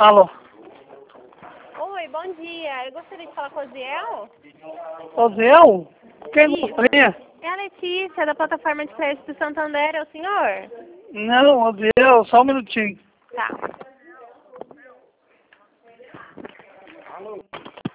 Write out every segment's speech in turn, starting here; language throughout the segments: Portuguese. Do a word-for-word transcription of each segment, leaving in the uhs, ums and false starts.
Alô? Oi, bom dia. Eu gostaria de falar com o Ziel. Oziel? Quem Isso. gostaria? É a Letícia, da plataforma de crédito do Santander, é o senhor? Não, Oziel, só um minutinho. Tá. Alô?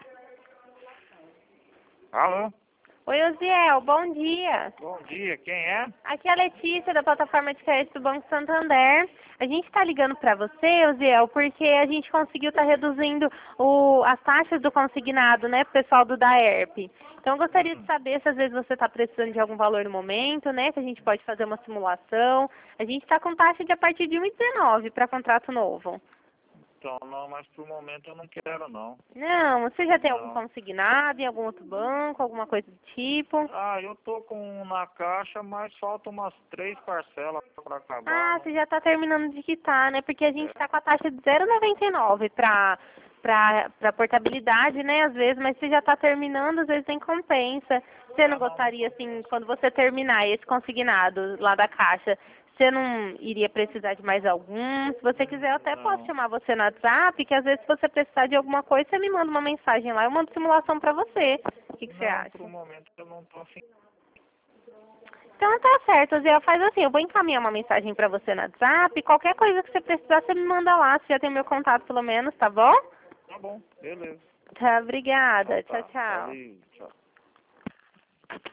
Alô? Oi, Oziel, bom dia. Bom dia, quem é? Aqui é a Letícia, da plataforma de crédito do Banco Santander. A gente está ligando para você, Oziel, porque a gente conseguiu estar reduzindo o, as taxas do consignado, né, pro pessoal do DAERP. Então, eu gostaria de saber se às vezes você está precisando de algum valor no momento, né, que a gente pode fazer uma simulação. A gente está com taxa de a partir de um vírgula dezenove para contrato novo. Então, não, mas pro momento eu não quero, não. Não, você já tem algum Não. consignado em algum outro banco, alguma coisa do tipo? Ah, eu tô com um na caixa, mas falta umas três parcelas pra acabar. Ah, né? você já está terminando de quitar, né? Porque a gente está com a taxa de zero vírgula noventa e nove para para para portabilidade, né? Às vezes, mas você já está terminando, às vezes tem compensa. Você não gostaria, assim, quando você terminar esse consignado lá da caixa, você não iria precisar de mais algum? Se você quiser, eu até posso Não. chamar você no WhatsApp, que às vezes se você precisar de alguma coisa, você me manda uma mensagem lá, eu mando simulação para você. O que, que você Não, acha? pro momento eu não tô afim. Então tá certo, Zé, faz assim, eu vou encaminhar uma mensagem pra você no WhatsApp, qualquer coisa que você precisar, você me manda lá, você já tem meu contato pelo menos, tá bom? Tá bom, beleza. Tá, obrigada, Então tchau, tá, tchau. valeu, tchau.